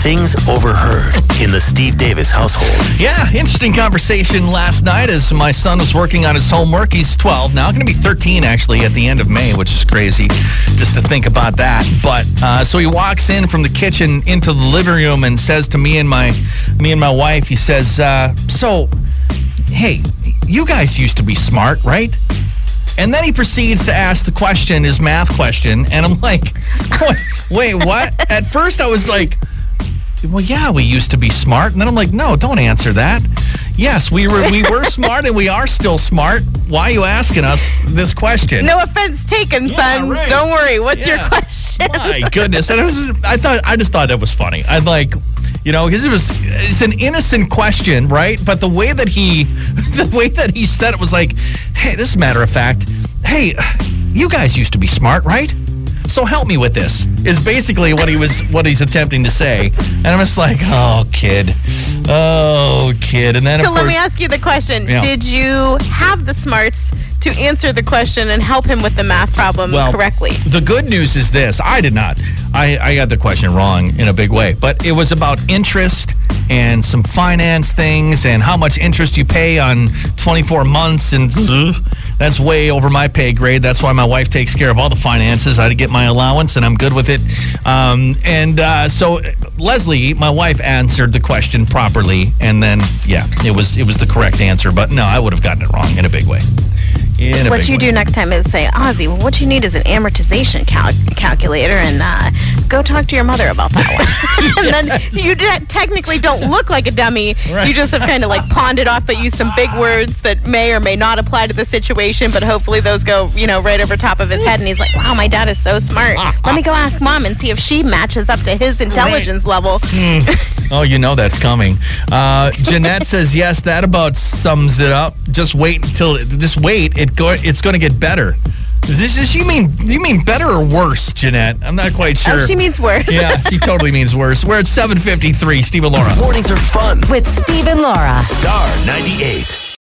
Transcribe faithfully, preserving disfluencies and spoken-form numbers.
things overheard in the Steve Davis household. Yeah, interesting conversation last night as my son was working on his homework. He's twelve now, going to be thirteen actually at the end of May, which is crazy just to think about that. But uh, so he walks in from the kitchen into the living room and says to me and my me and my wife, he says, uh, "So, hey, you guys used to be smart, right?" And then he proceeds to ask the question, his math question, and I'm like, wait, wait, what? At first I was like, well, yeah, we used to be smart. And then I'm like, no, don't answer that. Yes, we were we were smart and we are still smart. Why are you asking us this question? No offense taken, Yeah, son. right. Don't worry. What's Yeah. your question? My goodness. And it was, I thought I just thought that was funny. I'd like, you know, because it was it's an innocent question, right? But the way that he the way that he said it was like, hey, this is a matter of fact, hey, you guys used to be smart, right? So help me with this, is basically what he was what he's attempting to say. And I'm just like, oh kid. Oh kid. And then So of let course me ask you the question. Yeah. Did you have the smarts to answer the question and help him with the math problem Well, correctly? The good news is this. I did not. I, I got the question wrong in a big way. But it was about interest and some finance things and how much interest you pay on twenty-four months. And that's way over my pay grade. That's why my wife takes care of all the finances. I get my allowance, and I'm good with it. Um, and uh, so Leslie, my wife, answered the question properly. And then, yeah, it was it was the correct answer. But no, I would have gotten it wrong in a big way. In a What big you way. do next time is say, Ozzy, well, what you need is an amortization cal- calculator, and uh, go talk to your mother about that one. And then you de- technically don't look like a dummy. Right. You just have kind of like pawned it off, but use some big words that may or may not apply to the situation, but hopefully those go, you know, right over top of his head. And he's like, wow, my dad is so smart. Let me go ask mom and see if she matches up to his intelligence level. Oh, you know that's coming. Uh, Jeanette says, yes, that about sums it up. Just wait until, just wait. It go, it's going to get better. Is this, does she mean, you mean better or worse, Jeanette? I'm not quite sure. Oh, she means worse. Yeah, she totally means worse. We're at seven fifty-three. Steve and Laura. Mornings are fun. With Steve and Laura. Star ninety-eight.